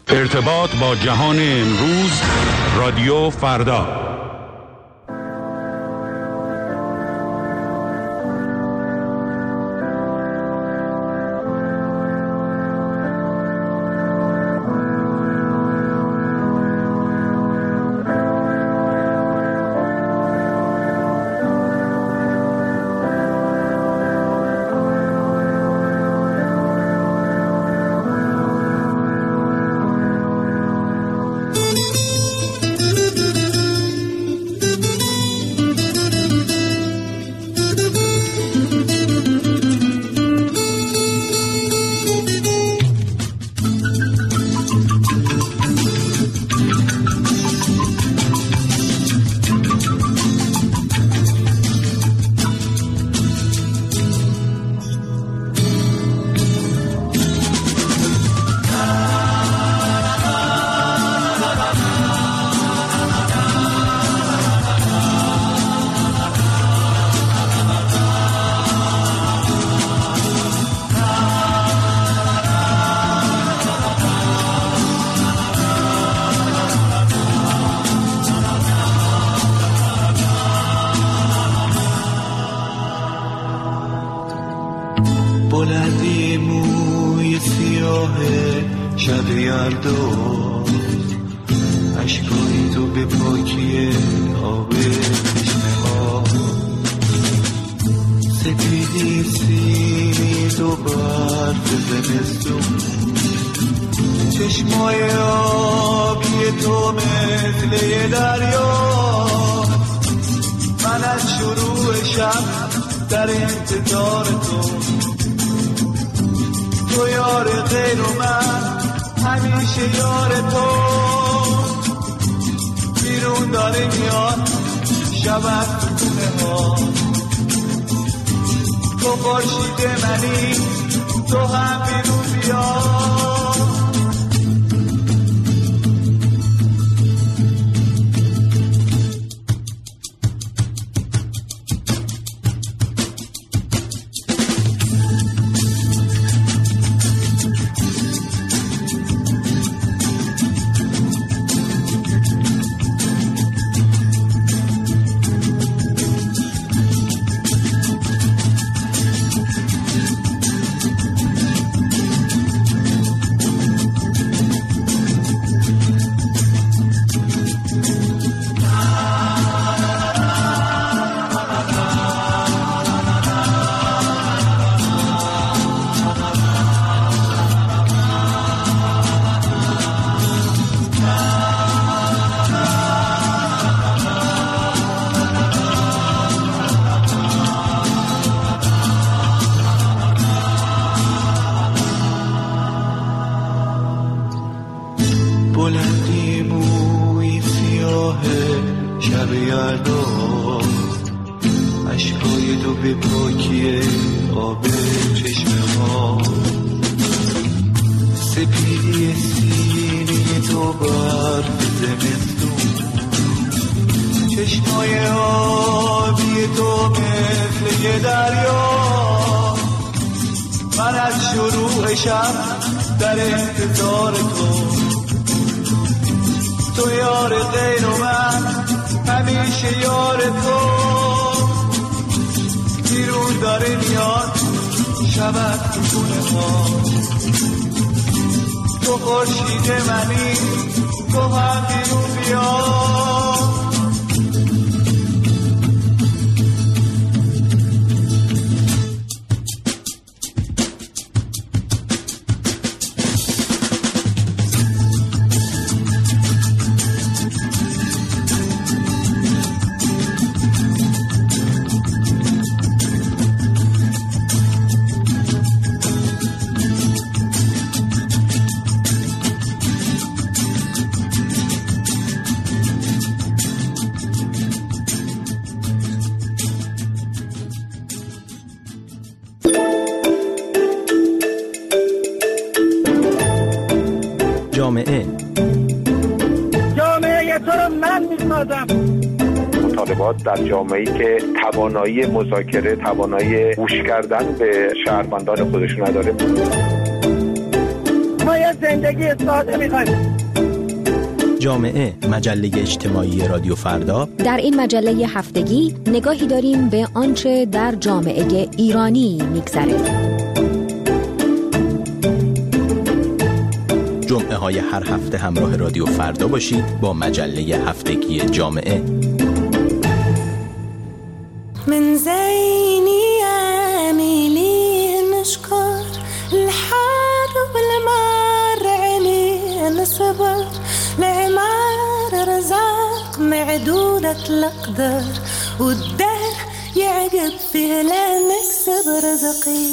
ارتباط با جهان امروز، رادیو فردا. بلندی موی سیاه شب یلدا، اشکای تو به پاکی آب چشمه ها، سپیدی سید و برف زمستون، چشمای آبی تو مثل یه دریا، من از شروع شب در انتظار تو یار غیر و من همیشه یار تو، بیرون داره میاد شب از خونه ها، تو خورشید منی تو هم بیرون بیا. بلندی موی سیاه شب یلدا، اشکای تو به پاکی آب چشمه ها، سپیدی سینه تو برف زمستون، چشمای آبی تو مثل یه دریا، من از شروع شب در انتظار تو یار غیر و من همیشه یار تو، بیرون داره میاد شب از خونه ها، تو خورشید منی تو هم بیرون بیا. جامعه تو رو من میسازم. مطالبات در جامعه‌ای که توانایی مذاکره، توانایی گوش کردن به شهروندان خودشون نداره. ما یه زندگی ساده میخوایم. جامعه، مجله اجتماعی رادیو فردا. در این مجله هفتگی نگاهی داریم به آنچه در جامعه ایرانی میگذره. جمعه های هر هفته همراه رادیو فردا باشید با مجله هفتگی جامعه. من زيني عاملي نشكر الحار والمار علينا صبر العمار رزاق معدودة الأقدار والدهر يعقب فيه لا نكسب رزقي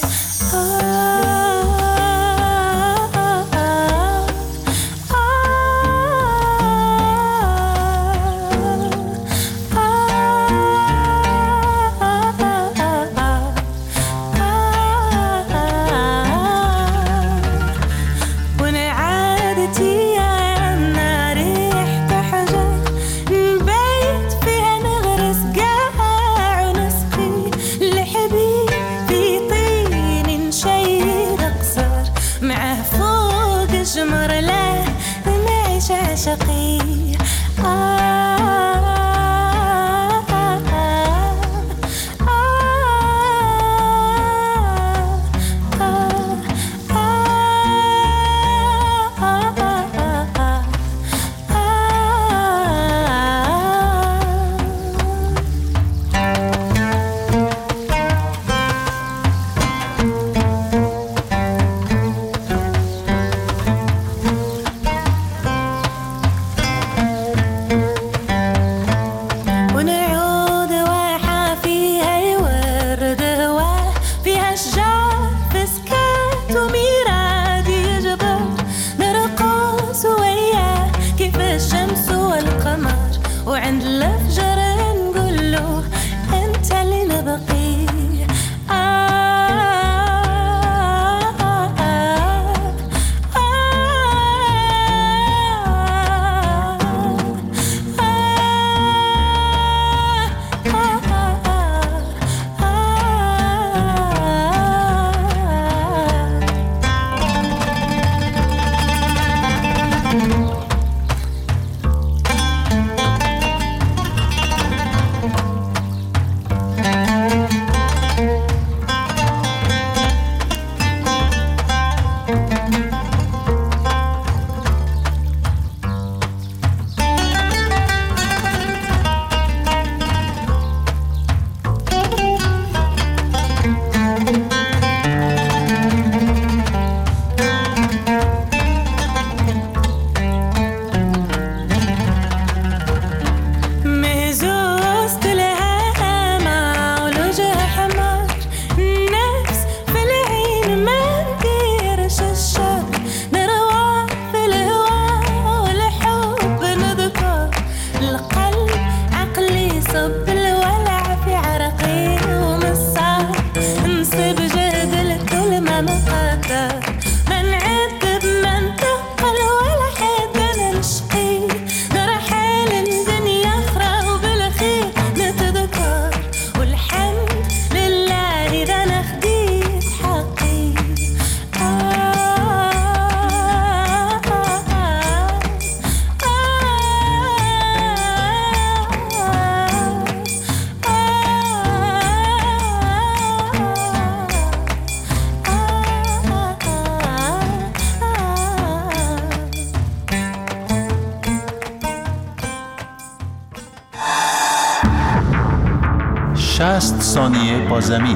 ثانیه با زمین.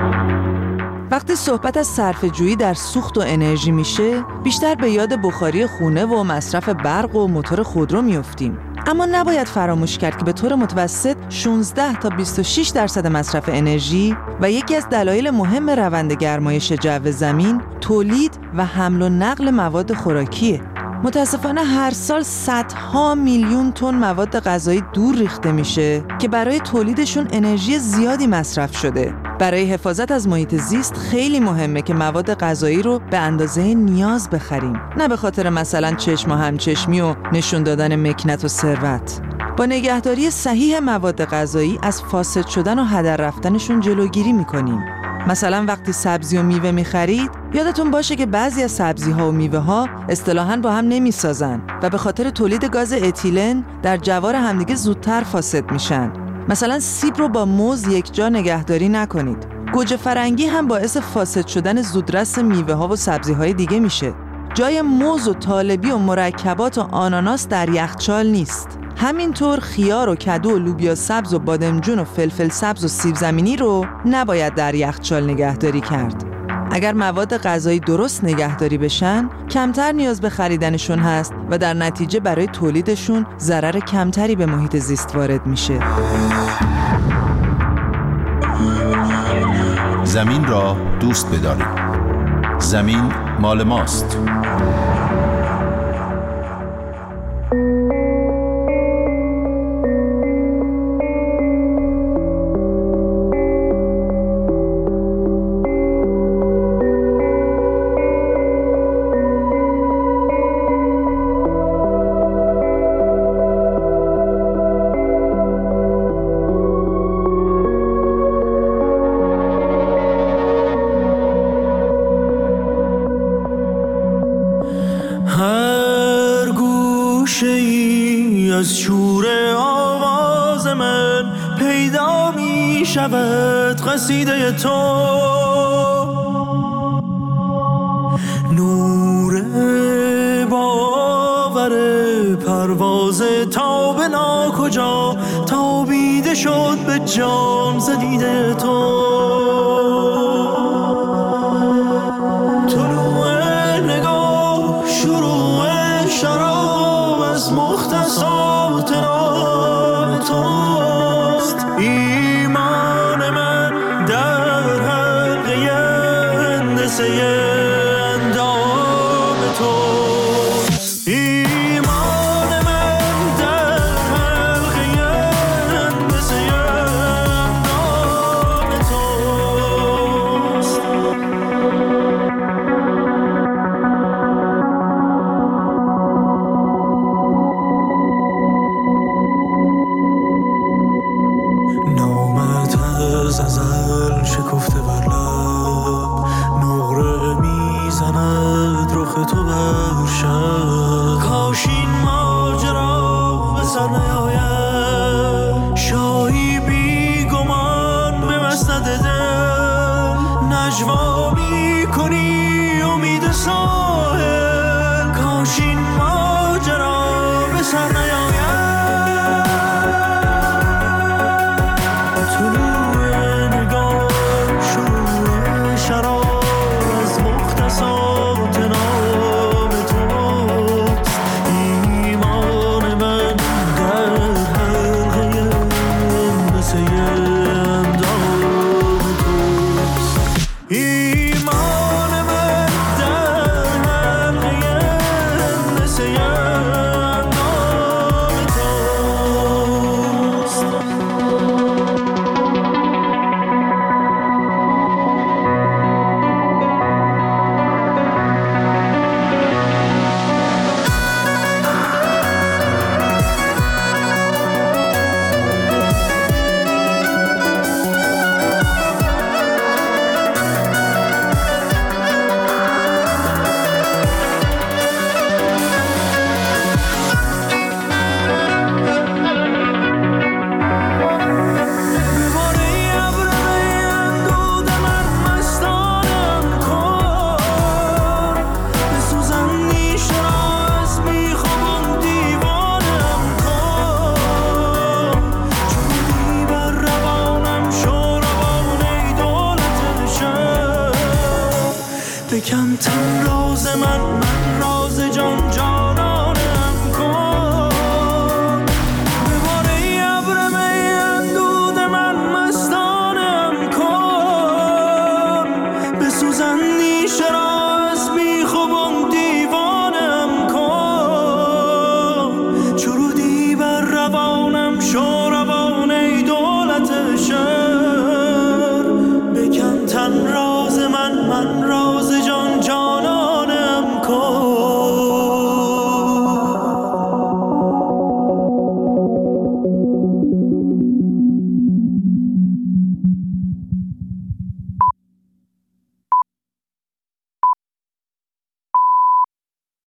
وقتی صحبت از صرفه‌جویی در سوخت و انرژی میشه، بیشتر به یاد بخاری خونه و مصرف برق و موتور خودرو میافتیم. اما نباید فراموش کرد که به طور متوسط 16 تا 26% مصرف انرژی و یکی از دلایل مهم روند گرمایش جو زمین تولید و حمل و نقل مواد خوراکیه. متاسفانه هر سال صدها میلیون تن مواد غذایی دور ریخته میشه که برای تولیدشون انرژی زیادی مصرف شده. برای حفاظت از محیط زیست خیلی مهمه که مواد غذایی رو به اندازه نیاز بخریم، نه به خاطر مثلا چشم و همچشمی و نشون دادن مکنت و ثروت. با نگهداری صحیح مواد غذایی از فاسد شدن و هدر رفتنشون جلوگیری میکنیم. مثلا وقتی سبزی و میوه میخرید یادتون باشه که بعضی از سبزی‌ها و میوه‌ها اصطلاحاً با هم نمیسازن و به خاطر تولید گاز اتیلن در جوار همدیگه زودتر فاسد میشن. مثلا سیب رو با موز یک جا نگهداری نکنید. گوجه فرنگی هم باعث فاسد شدن زودرس میوه‌ها و سبزی‌های دیگه میشه. جای موز و طالبی و مرکبات و آناناس در یخچال نیست. همینطور خیار و کدو و لوبیا سبز و بادمجون و فلفل سبز و سیب زمینی رو نباید در یخچال نگهداری کرد. اگر مواد غذایی درست نگهداری بشن، کمتر نیاز به خریدنشون هست و در نتیجه برای تولیدشون ضرر کمتری به محیط زیست وارد میشه. زمین را دوست بداریم. زمین مال ماست. از شور آواز من پیدا می شود قصیده تو، نور باور پرواز تا به ناکجا تابیده شد به جام زدیده تو. طلوع نگاه شروع شراب از مختصات نام توست، ایمان من در حلقه هندسه اندام توست، ایمان من در حلقه هندسه اندام توست. نامت از ازل شکفته بر لب، نقره میزند رخ تو بر شب. کاش این ماجرا به سر نیاید، شاهی بی گمان به مسند دل نجوا میکنی امید ساحل. کاش این ماجرا به سر نیاید. بکن تن را